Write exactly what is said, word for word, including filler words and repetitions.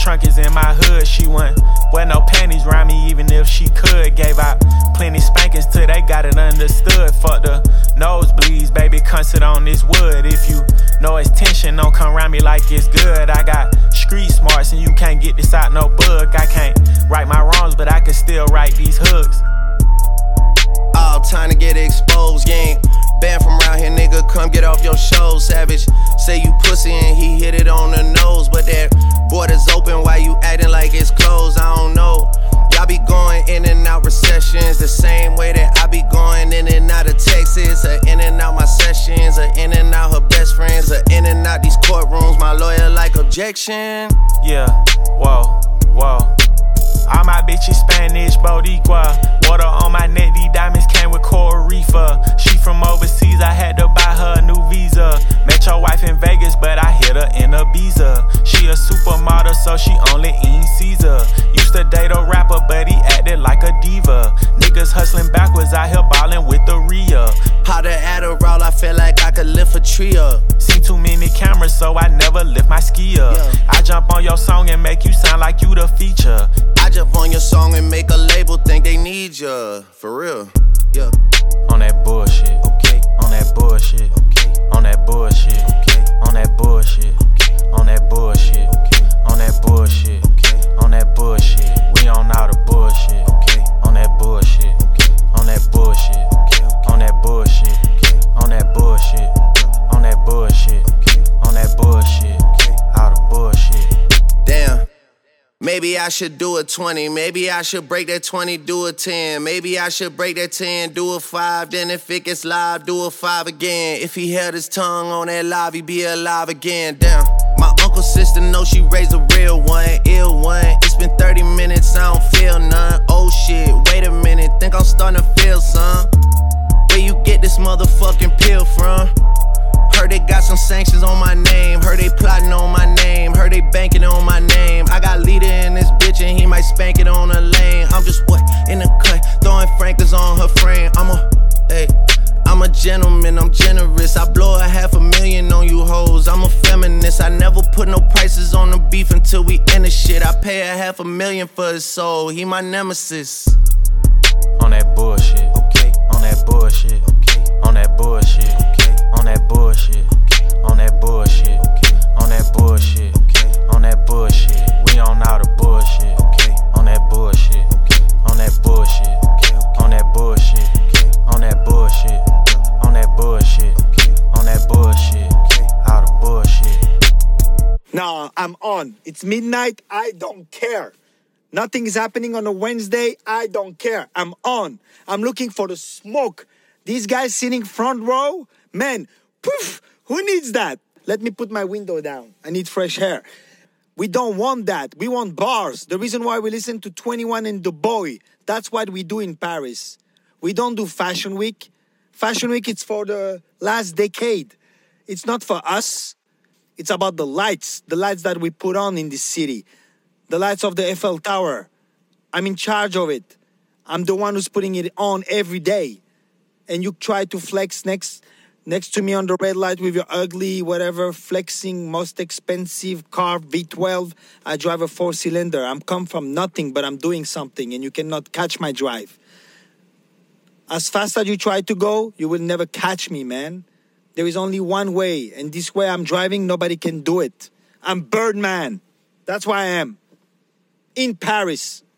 trunk is in my hood. She wouldn't wear no panties around me even if she could. Gave out plenty spankings till they got it understood. Fuck the nosebleeds, baby, come sit on this wood. If you know it's tension, don't come around me like it's good. I got street smarts and you can't get this out no book. I can't right my wrongs, but I can still write these hooks. All time to get exposed, you ain't banned from around here, nigga, come get off your show. Savage, say you pussy and he hit it on the nose, but that border's open, why you acting like it's closed? I don't know. Y'all be going in and out recessions the same way that I be going in and out of Texas, or in and out my sessions, or in and out her best friends, or in and out these courtrooms. My lawyer like objection. Yeah, whoa, whoa. All my bitches Spanish, Boricua. Water on my neck, these diamonds came with Coral Reefer. She from overseas, I had to buy her a new visa. Met your wife in Vegas, but I hit her in Ibiza. She a supermodel, so she only eating Caesar. Used to date a rapper, but he acted like a diva. Niggas hustling backwards, out here ballin' with the Rhea. Powder Adderall, I feel like I could lift a tree up. Seen too many cameras, so I never lift my ski up. Yeah. I jump on your song and make you sound like you the feature. I jump on your song and make a label think they need ya. For real, yeah. On that bullshit, okay. On that bullshit, okay. On that bullshit, okay. On that bullshit, okay. On that bullshit, okay. On that bullshit, okay. On that bullshit. We on all the bullshit, okay. On that bullshit, okay. On that bullshit, okay. On that bullshit, okay. On that bullshit, On that bullshit, okay. On that bullshit, okay. All the bullshit. Damn. Maybe I should do a twenty, maybe I should break that twenty, do a ten. Maybe I should break that ten, do a five. Then if it gets live, do a five again. If he held his tongue on that live, he'd be alive again. Damn. My uncle's sister knows she raised a real one, ill one. It's been thirty minutes, I don't feel none. Oh shit, wait a minute, think I'm starting to feel some. Where you get this motherfucking pill from? Heard they got some sanctions on my name. Heard they plotting on my name. Heard they banking on my name. I got leader in this bitch and he might spank it on the lane. I'm just what? In the cut, throwing Franklin's on her frame. I'm a, hey, I'm a gentleman, I'm generous. I blow a half a million on you hoes. I'm a feminist. I never put no prices on the beef until we end the shit. I pay a half a million for his soul. He my nemesis. On that bullshit, okay. On that bullshit, okay. On that bullshit, okay. On that bullshit, okay. On that bullshit, okay. On that bullshit, okay. On that bullshit. We on all the bullshit, okay. On that bullshit, okay. On that bullshit, okay. On that bullshit, okay. On that bullshit, On that bullshit, okay. On that bullshit, okay. All the bullshit. Nah, I'm on. It's midnight. I don't care. Nothing is happening on a Wednesday. I don't care. I'm on. I'm looking for the smoke. These guys sitting front row, man, poof, who needs that? Let me put my window down. I need fresh air. We don't want that. We want bars. The reason why we listen to twenty-one and The Boy, that's what we do in Paris. We don't do Fashion Week. Fashion Week, it's for the last decade. It's not for us. It's about the lights, the lights that we put on in this city. The lights of the Eiffel Tower. I'm in charge of it. I'm the one who's putting it on every day. And you try to flex next next to me on the red light with your ugly, whatever, flexing, most expensive car, V twelve. I drive a four-cylinder. I'm come from nothing, but I'm doing something, and you cannot catch my drive. As fast as you try to go, you will never catch me, man. There is only one way, and this way I'm driving, nobody can do it. I'm Birdman. That's why I am. In Paris.